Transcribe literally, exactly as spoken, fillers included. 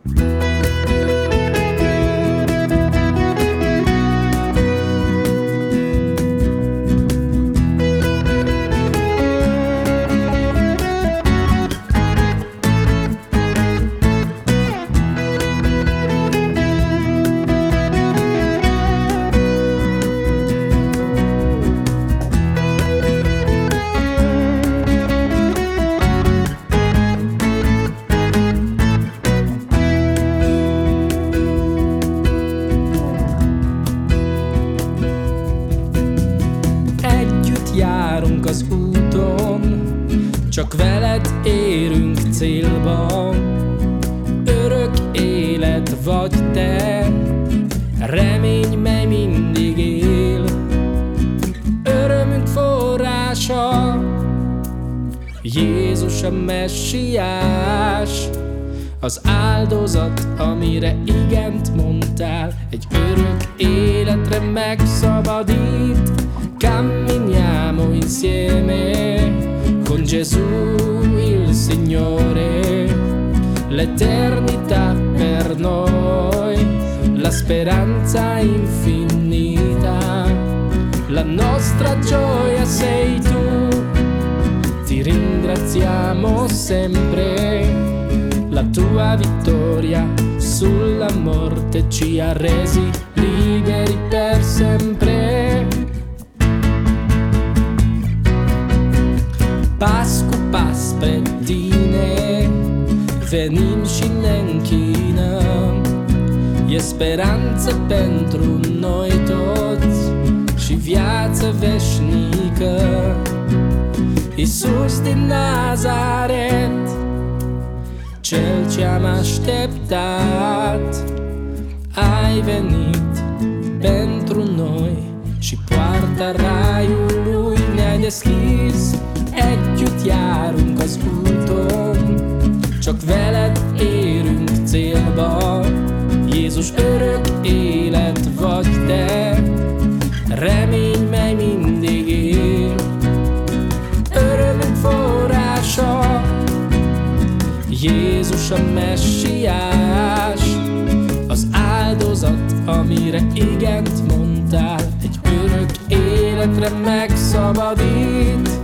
Járunk az úton, csak veled érünk célba. Örök élet vagy te, remény, mely mindig él. Örömünk forrása, Jézus a messiás. Az áldozat, amire igent mondtál, egy örök életre megszabadít. Camminiamo insieme con Gesù il Signore, l'eternità per noi, la speranza infinita, la nostra gioia sei tu. Ti ringraziamo sempre, la tua vittoria sulla morte ci ha resi liberi per sempre. Pas cu pas pe tine venim și ne închinăm. E speranță pentru noi toți și viață veșnică. Iisus din Nazaret, Cel ce-am așteptat, ai venit pentru noi și poarta raiului ne-ai deschis. Együtt járunk az úton, csak veled érünk célba. Jézus, örök élet vagy te, remény, mely mindig él. Örömünk forrása, Jézus a messiás. Az áldozat, amire igent mondtál, egy örök életre megszabadít.